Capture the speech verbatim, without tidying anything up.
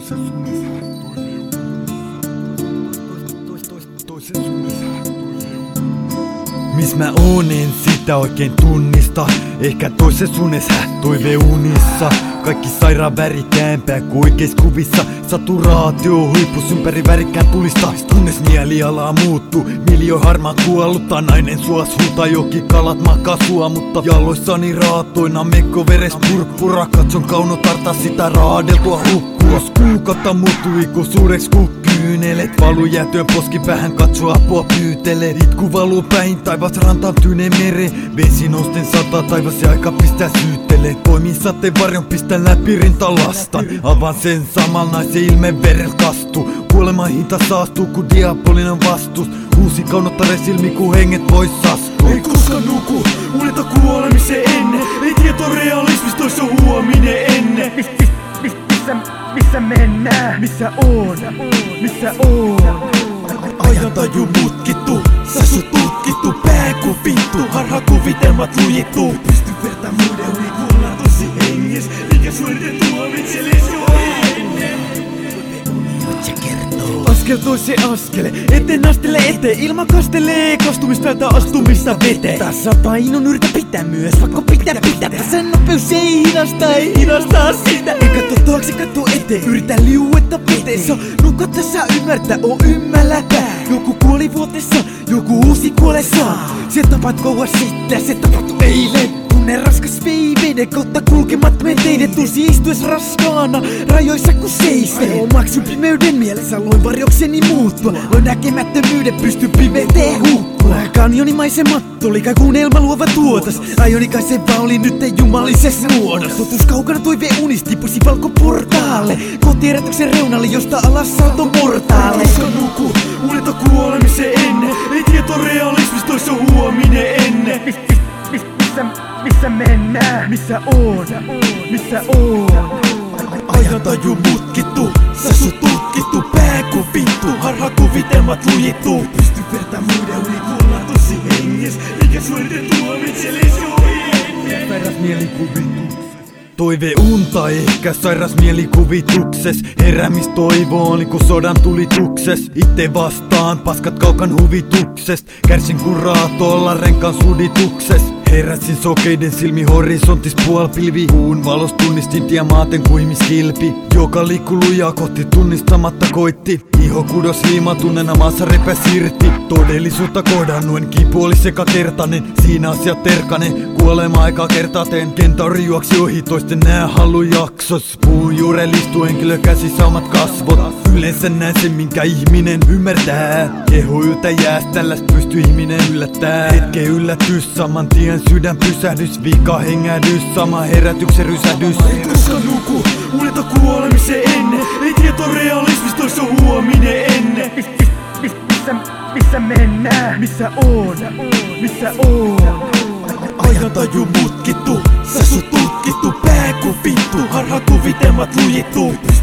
Mis mä oon, en sitä oikein tunnista. Ehkä toisessa unessa, toiveunissa. Kaikki sairaan värikäämpää kuin oikeis kuvissa. Saturaatio huipus ympäri värikkään tulista. Kunnes mieliala muuttuu, miljo harmaa kuollutta. Nainen suas huutaa, joki kalat makaa sua. Mutta jaloissani raatoina mekko veres purppura. Katson kaunotarta sitä raadeltua hukkua. Kuukautta muuttui ikuisuudeks ku kyynelet. Valuu jäätyön poski vähän katsoa apua pyytele. Itku valuu päin taivas rantaan tyyneen mere. Vesi nousten sataa taivas ja aika pistää syyttele. Poimin sateen varjon pistän läpi rintalastan. Avaan sen saman naisen ilmeen verel kastu. Kuoleman hinta saastuu ku diabolinen vastus. Uusi kaunottare silmi ku henget pois astuu. Ei koskaan nuku, uneta kuolemisen ennen. Ei tieto realismista, tois on huominen ennen. Mis, mis, mis, missä, missä mennään? Missä on? Missä on? Ajantaju mutkittu, sä sut tutkittu. Pää ku vittu, harhakuvitelmat lujittu. Pysty verta muiden uni kuollaan tosi henges. Mikä suorite tuomitseles jo ennen. Askel toiseen askele, eteen astele eteen. Ilma kastelee, kastumista astumista veteen. Tässä painon yritä pitää myös, vaikka pitää pitää. Tässä nopeus ei hidasta, ei hidastaa sitä. Ei katso taakse, katso eteen, yritä liuetta veteen. Sä nukat tässä ymmärtää, oo ymmällätä. Joku kuoli vuotessa, joku uusi kuolessa. Se tapat kauas sitten, se tapahtui eilen. Tunnen raskas vei veden kautta kulkemat me teidät. Tulsi istues raskaana, rajoissa ku seiste. Omaksun pimeyden mielessä, loin varjokseni muuttua. Loin näkemättömyyden, pysty pimeyteen hukkua. Kanjonimaisemat oli kai kuunnelma luova tuotas. Ajonikaisen vaan oli nyt jumalisessa muodossa. Totuus kaukana toive unisti, pusi valkoportaalle. Kotierätyksen reunalle, josta alas salto mortaalle. Koska nuku, uneta kuolemisen ennen. Ei tieto realismista, tois on huominen ennen. Mis, mis, mis, missä, missä mennään? Missä on? Missä on? Ajantaju mutkittu, sä sut tutkittu. Pää ku vittu, harhakuvitelmat lujittu. Pysty verta muiden uni kuollaan tosi henges. Mikä suorite tuomitseles jo ennen. Sairas mielikuvitus. Toive unta ehkä sairas mielikuvitukses. Heräämistoivooni ku sodan tulitukses. Itte vastaan paskat kaukan huvitukses. Kärsin kun raatolla renkaan suditukses. Heräsin sokeiden silmi horisontis puolpilvi. Kuun valos tunnistin diamaaten kuihmiskilpi. Joka liikku lujaa kohti tunnistamatta koitti. Iho kudos hiimatunnena maassa repäs irti. Todellisuutta kohdannuen kipu oli sekakertainen. Siinä asiat terkanen, kuolema aika kertaten. Kentauri juoksi ohi toisten nää hallujaksos. Puun juureen listuu henkilö käsissä omat kasvot. Yleensä näen sen minkä ihminen ymmärtää. Keho yltä jäästä, tällaist pystyy ihminen yllättää. Hetke yllätys, saman tien sydän pysähdys. Vika hengähdys, sama herätyksen rysähdys. Ei koskaan nuku, uneta kuolemisen ennen. Ei tieto realismista, tois on huominen ennen. Mis, mis, mis, missä, missä mennään? Missä on? Missä on? Ajantaju mutkittu, sä sut tutkittu. Pää ku vittu, harhakuvitelmat lujittu.